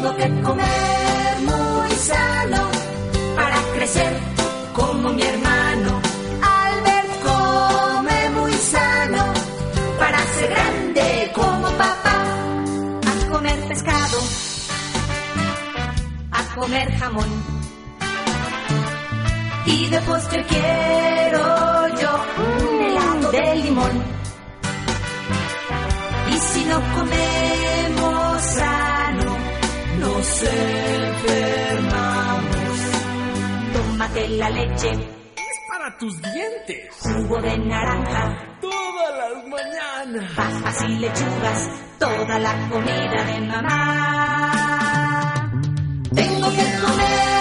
Tengo que comer muy sano para crecer como mi hermano. Albert come muy sano para ser grande como papá. A comer pescado, a comer jamón. Y de postre quiero yo un helado de limón. Y si no comemos sano, nos enfermamos. Tómate la leche, es para tus dientes. Jugo de naranja, Todas las mañanas. papas y lechugas, toda la comida de mamá. Tengo que comer